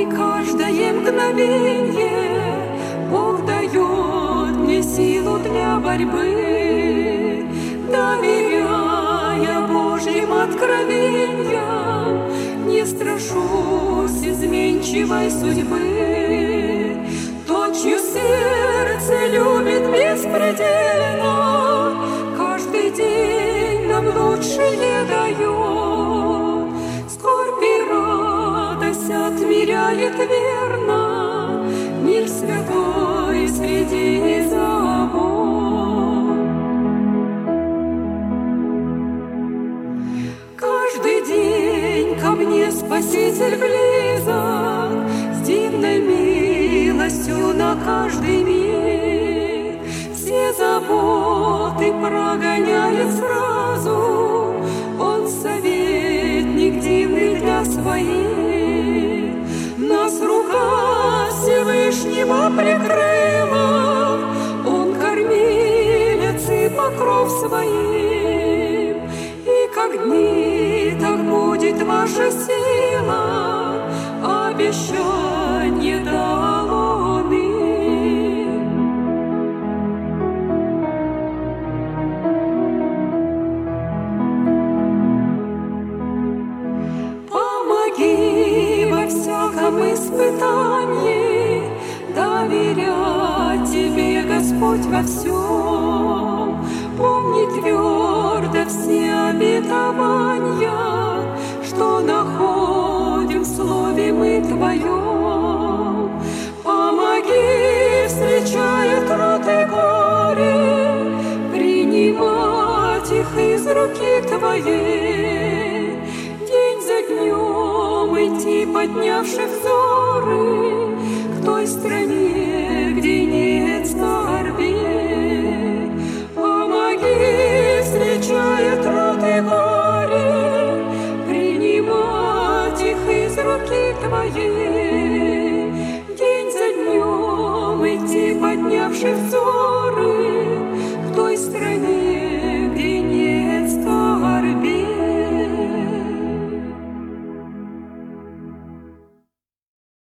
каждое мгновенье Бог дает мне силу для борьбы, доверяя Божьим откровениям, не страшусь изменчивой судьбы. Тот, чье сердце любит беспредельно, каждый день нам лучшее дает. Скорбь и радость отмеряет верно, мир святой среди забот. Каждый день ко мне Спаситель близок, с дивной милостью на каждый миг. Все заботы прогоняет сразу, Он советник дивный для своих. Нас рука Всевышнего прикрыла, Он кормилец и покров своим. И как дни, так будет ваша сила, обещание дал Он им. Помоги во всяком испытании, доверять Тебе, Господь, во всем. Помни твердо все обетования, что находим в Слове мы Твоем. Помоги, встречая труд и горе, принимать их из руки Твоей. День за днем идти, поднявши взоры к той стране, где нет скорби. Помоги, встречая труд и горе, принимать их из руки Твоей. День за днем идти, поднявши взоры к той стране,